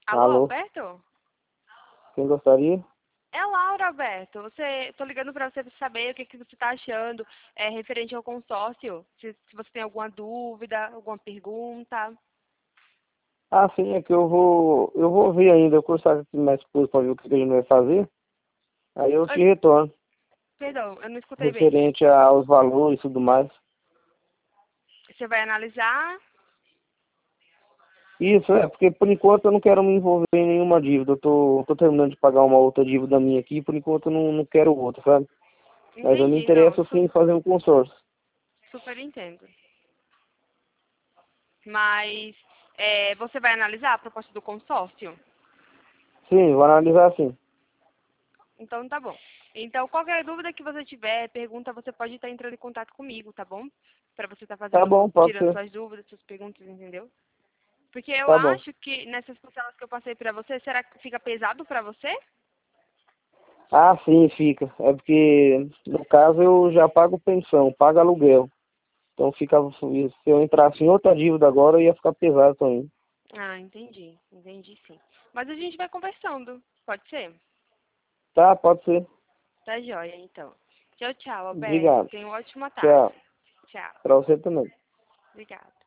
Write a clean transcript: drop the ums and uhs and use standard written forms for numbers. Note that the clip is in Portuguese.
Alô, Alô, Alberto? quem gostaria? É Laura, Alberto. Tô ligando pra você saber o que, que você tá achando referente ao consórcio. Se você tem alguma dúvida, alguma pergunta. Ah, sim, é que eu vou ver ainda, eu vou conversar com minha esposa para ver o que a gente vai fazer, aí eu te Oi, retorno, perdão, eu não escutei bem. referente aos valores e tudo mais. Você vai analisar? Isso, porque por enquanto eu não quero me envolver em nenhuma dívida, eu tô terminando de pagar uma outra dívida minha aqui, por enquanto eu não quero outra, sabe? Mas eu me Entendi, não, interesso sim em fazer um consórcio. super entendo. Mas você vai analisar a proposta do consórcio? Sim, vou analisar sim. Então tá bom. Então qualquer dúvida que você tiver, pergunta, você pode estar entrando em contato comigo, tá bom? Pra você estar Tá fazendo, bom, pode tirando ser. suas dúvidas, suas perguntas, entendeu? Porque eu Tá bom. acho que nessas parcelas que eu passei pra você, será que fica pesado pra você? Ah, sim, fica. É porque, no caso, eu já pago pensão, pago aluguel. Então fica, se eu entrasse em outra dívida agora, ia ficar pesado também. Ah, entendi. Entendi sim. Mas a gente vai conversando. Pode ser? Tá, pode ser. Tá joia, então. Tchau, tchau, Alberto. Obrigado. Tenha uma ótima tarde. Tchau. Tchau. Pra você também. Obrigada.